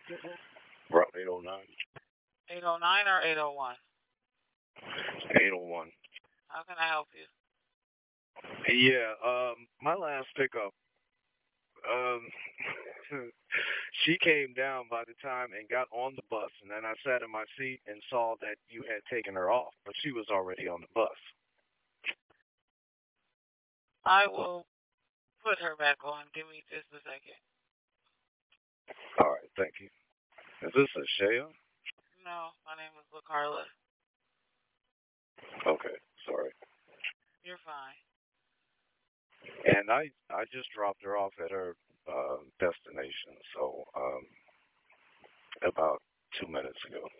Route 809. 809 or 801? 801. How can I help you? Yeah, my last pickup, um, she came down by the time and got on the bus, and then I sat in my seat and saw that you had taken her off, but she was already on the bus. I will put her back on. Give me just a second. All right, thank you. Is this a Shea? No, my name is LaCarla. Okay, sorry. You're fine. And I just dropped her off at her destination, so about 2 minutes ago.